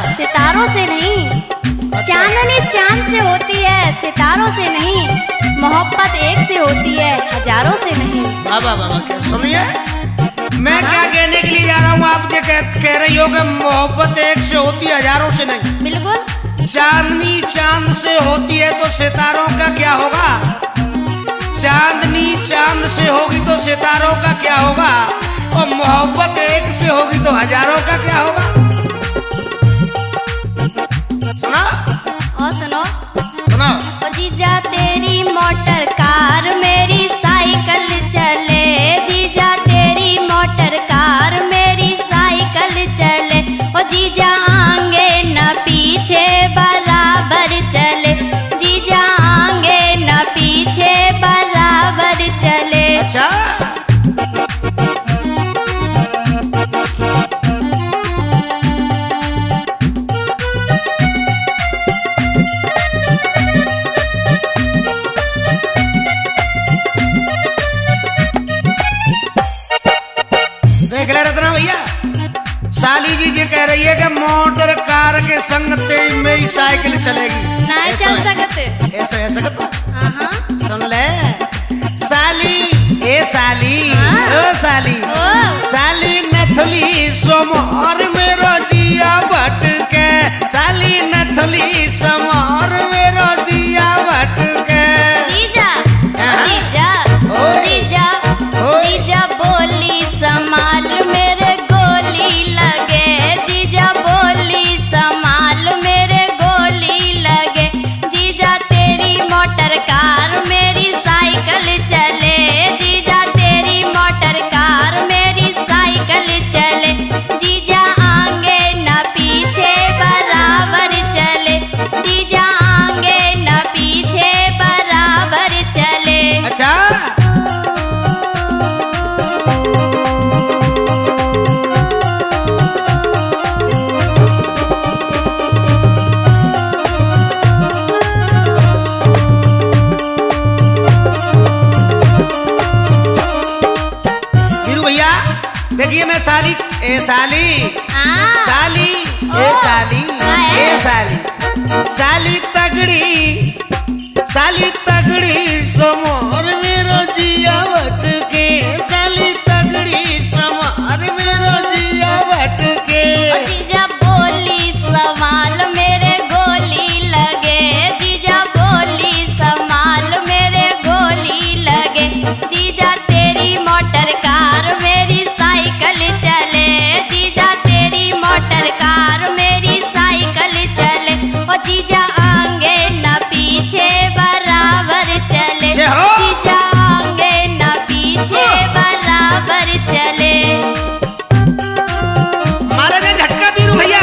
सितारों से नहीं, चांदनी चांद से होती है, सितारों से नहीं। मोहब्बत एक से होती है, हजारों से नहीं। बाबा बाबा क्या सुनिए, मैं क्या कहने के लिए जा रहा हूँ, आप जो कह रही हो कि मोहब्बत एक से होती है, हजारों से नहीं। बिल्कुल। चांदनी चांद से होती है तो सितारों का क्या होगा? चांदनी चांद से होगी तो सितारों का क्या होगा? और मोहब्बत एक से होगी तो हजारों का क्या होगा? सुना? और सुनो। सुना? ओ जीजा तेरी मोटर कार मेरी साइकिल चले, जीजा तेरी मोटर कार मेरी साइकिल चले। ओ जीजा आगे न पीछे बराबर चले, जीजा आगे न पीछे बराबर चले। अच्छा, देख ले रत्ना भैया, साली जी जी कह रही है कि मोटर कार के संग तेरी मेरी साइकिल चलेगी। नहीं चल सकते। ऐसा ऐसा करता। हाँ। सुन ले साली, ए साली, हाँ। ओ साली, ओ। साली नथुली सोमवार मेरो जिया भटके, साली नथुली सोमवार मेरो जिया भटके। जीजा, हाँ। जीजा, ओए। जीजा, ओए। जीजा बोली संभाल मेरे गोली लगे, जीजा बोली संभाल मेरे गोली लगे। जीजा तेरी मोटर कार मेरी साइकिल चले, जीजा तेरी मोटर कार मेरी साइकिल चले। जीजा आगे न पीछे बराबर चले, जीजा आगे न पीछे बराबर चले। अच्छा, वीरू भैया देखिए, मैं साली, ए साली, हाँ। साली, ए ओ। साली, हाँ, ए है। साली, साली तगड़ी, साली तगड़ी समोर मेरो जिया भटके, साली तगड़ी समोर मेरो जिया भटके। ओ जीजा बोली संभाल मेरे गोली लगे, जीजा बोली संभाल मेरे गोली लगे। जीजा तेरी मोटर कार मेरी साइकिल चले, जीजा तेरी मोटर कार मेरी साइकिल चले। ओ जीजा आगे न पीछे बराबर चले, जय हो। जीजा आगे न पीछे बराबर चले। मारा ने झटका वीरू भैया।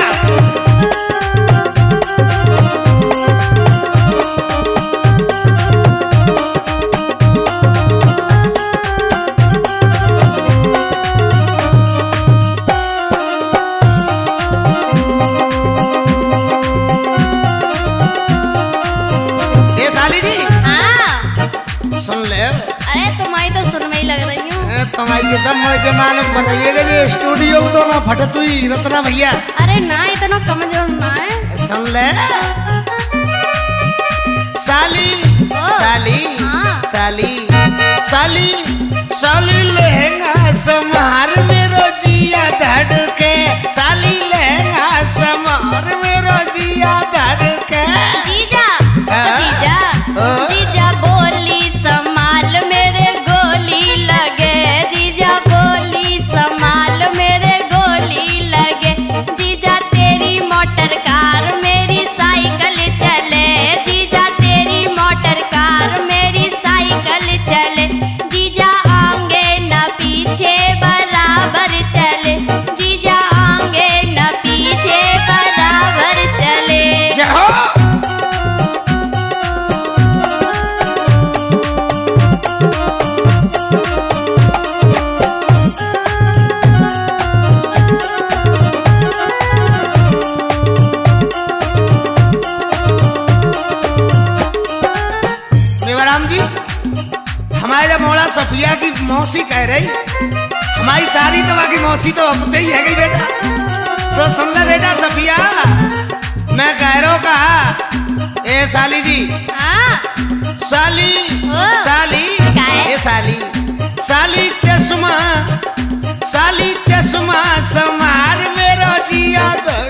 ए साली जी हाँ। सुन ले, अरे तुम्हारी तो सुन में ही लग रही हूँ। तुम्हारी कसम मुझे मालूम पड़ रही है कि ये स्टूडियो तो ना फटत हुई रत्ना भैया। अरे ना इतना कमजोर ना है। सुन ले साली, ओ। साली, हाँ। साली, साली, साली लहंगा समार मेरो जिया धड़के, साली लहंगा समार मेरो जिया धड़के। जीजा, हाँ। जीजा, ओ। जीजा बोली संभाल मेरे गोली लगे, जीजा बोली संभाल मेरे गोली लगे। जीजा तेरी मोटर कार मेरी साइकिल चले, जीजा तेरी मोटर कार मेरी साइकिल चले। जीजा आगे न पीछे बराबर चले, जीजा आगे न पीछे बराबर चले। जय हो। मेवाराम जी, हमारे जब मोड़ा सफिया की मौसी कह रही, हमारी सारी दवा की मौसी तो अब ही है गई बेटा। सो सुन ले बेटा सफिया, मैं गैरों कहा ए साली जी, हाँ साली ओ, साली क्या है? ए साली साली चश्मा समार मेरो जिया